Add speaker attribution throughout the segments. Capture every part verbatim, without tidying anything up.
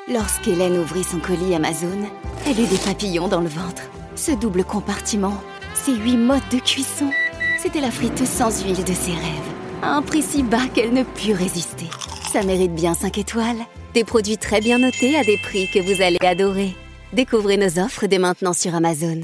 Speaker 1: Lorsqu'Hélène ouvrit son colis Amazon, elle eut des papillons dans le ventre. Ce double compartiment, ces huit modes de cuisson, c'était la friteuse sans huile de ses rêves. À un prix si bas qu'elle ne put résister. Ça mérite bien cinq étoiles. Des produits très bien notés à des prix que vous allez adorer. Découvrez nos offres dès maintenant sur Amazon.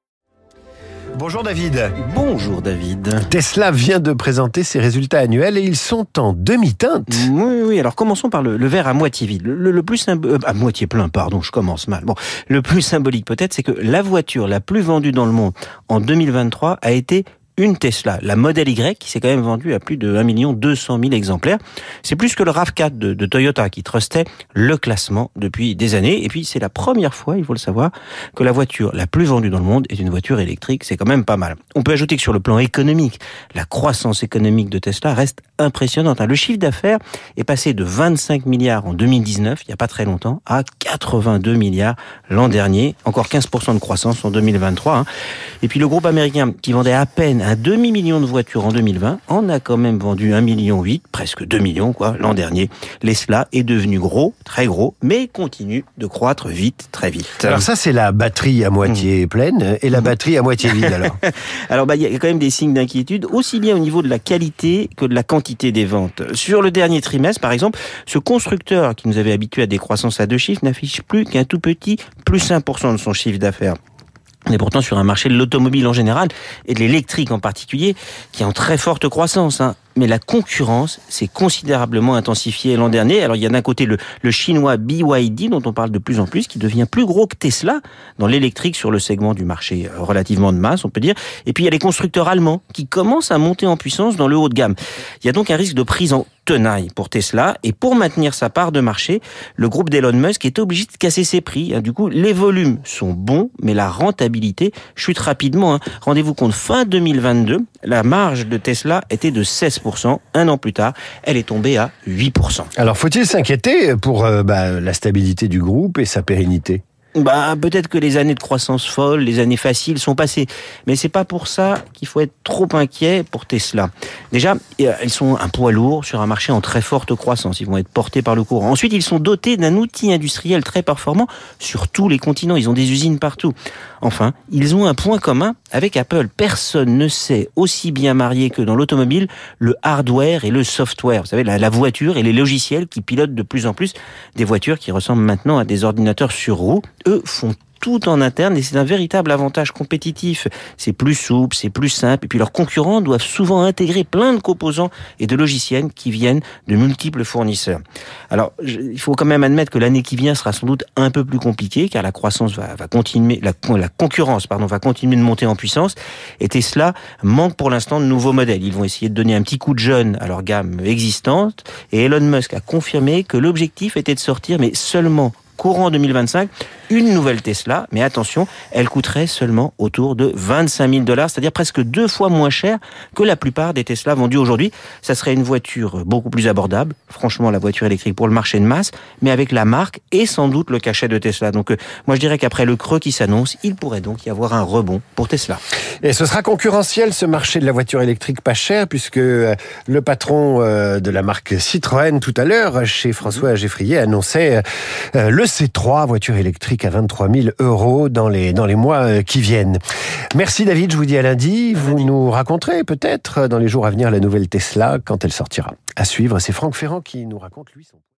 Speaker 2: Bonjour David.
Speaker 3: Bonjour David.
Speaker 2: Tesla vient de présenter ses résultats annuels et ils sont en demi-teinte.
Speaker 3: Oui, oui. Alors commençons par le, le verre à moitié vide. Le, le, le plus symbo- euh, à moitié plein, pardon, je commence mal. Bon, le plus symbolique peut-être, c'est que la voiture la plus vendue dans le monde en deux mille vingt-trois a été une Tesla, la Model Y, qui s'est quand même vendue à plus de un million deux cent mille exemplaires. C'est plus que le RAV quatre de, de Toyota qui trustait le classement depuis des années. Et puis, c'est la première fois, il faut le savoir, que la voiture la plus vendue dans le monde est une voiture électrique. C'est quand même pas mal. On peut ajouter que sur le plan économique, la croissance économique de Tesla reste impressionnante. Le chiffre d'affaires est passé de vingt-cinq milliards en deux mille dix-neuf, il n'y a pas très longtemps, à quatre-vingt-deux milliards l'an dernier. Encore quinze pour cent de croissance en deux mille vingt-trois. Et puis, le groupe américain qui vendait à peine un demi-million de voitures en deux mille vingt, en a quand même vendu un virgule huit million, presque deux millions quoi, l'an dernier. Tesla est devenu gros, très gros, mais continue de croître vite, très vite.
Speaker 2: Alors ça, c'est la batterie à moitié mmh. pleine et la batterie à moitié vide alors.
Speaker 3: Alors bah il y a quand même des signes d'inquiétude, aussi bien au niveau de la qualité que de la quantité des ventes. Sur le dernier trimestre, par exemple, ce constructeur qui nous avait habitués à des croissances à deux chiffres n'affiche plus qu'un tout petit plus un pour cent de son chiffre d'affaires. On est pourtant sur un marché de l'automobile en général et de l'électrique en particulier qui est en très forte croissance, hein. Mais la concurrence s'est considérablement intensifiée l'an dernier. Alors il y a d'un côté le, le chinois B Y D dont on parle de plus en plus, qui devient plus gros que Tesla dans l'électrique sur le segment du marché relativement de masse, on peut dire. Et puis il y a les constructeurs allemands qui commencent à monter en puissance dans le haut de gamme. Il y a donc un risque de prise en tenaille pour Tesla. Et pour maintenir sa part de marché, le groupe d'Elon Musk est obligé de casser ses prix. Du coup, les volumes sont bons, mais la rentabilité chute rapidement. Rendez-vous compte, fin deux mille vingt-deux, la marge de Tesla était de seize pour cent. Un an plus tard, elle est tombée à huit pour cent.
Speaker 2: Alors, faut-il s'inquiéter pour euh, bah, la stabilité du groupe et sa pérennité ?
Speaker 3: Bah, peut-être que les années de croissance folle, les années faciles sont passées. Mais c'est pas pour ça qu'il faut être trop inquiet pour Tesla. Déjà, ils sont un poids lourd sur un marché en très forte croissance. Ils vont être portés par le courant. Ensuite, ils sont dotés d'un outil industriel très performant sur tous les continents. Ils ont des usines partout. Enfin, ils ont un point commun avec Apple. Personne ne sait aussi bien marier que dans l'automobile le hardware et le software. Vous savez, la, la voiture et les logiciels qui pilotent de plus en plus des voitures qui ressemblent maintenant à des ordinateurs sur roues. Eux font tout en interne et c'est un véritable avantage compétitif. C'est plus souple, c'est plus simple et puis leurs concurrents doivent souvent intégrer plein de composants et de logiciels qui viennent de multiples fournisseurs. Alors, je, il faut quand même admettre que l'année qui vient sera sans doute un peu plus compliquée car la croissance va, va continuer, la, la concurrence pardon, va continuer de monter en puissance et Tesla manque pour l'instant de nouveaux modèles. Ils vont essayer de donner un petit coup de jeune à leur gamme existante et Elon Musk a confirmé que l'objectif était de sortir mais seulement courant deux mille vingt-cinq, une nouvelle Tesla, mais attention, elle coûterait seulement autour de vingt-cinq mille dollars, c'est-à-dire presque deux fois moins cher que la plupart des Tesla vendues aujourd'hui. Ça serait une voiture beaucoup plus abordable, franchement la voiture électrique pour le marché de masse, mais avec la marque et sans doute le cachet de Tesla. Donc euh, moi je dirais qu'après le creux qui s'annonce, il pourrait donc y avoir un rebond pour Tesla.
Speaker 2: Et ce sera concurrentiel ce marché de la voiture électrique pas chère, puisque le patron de la marque Citroën tout à l'heure, chez François Geffrier, annonçait le C trois, voiture électrique à vingt-trois mille euros dans les, dans les mois qui viennent. Merci David, je vous dis à lundi. Vous lundi. Nous raconterez peut-être dans les jours à venir la nouvelle Tesla quand elle sortira. À suivre, c'est Franck Ferrand qui nous raconte lui son...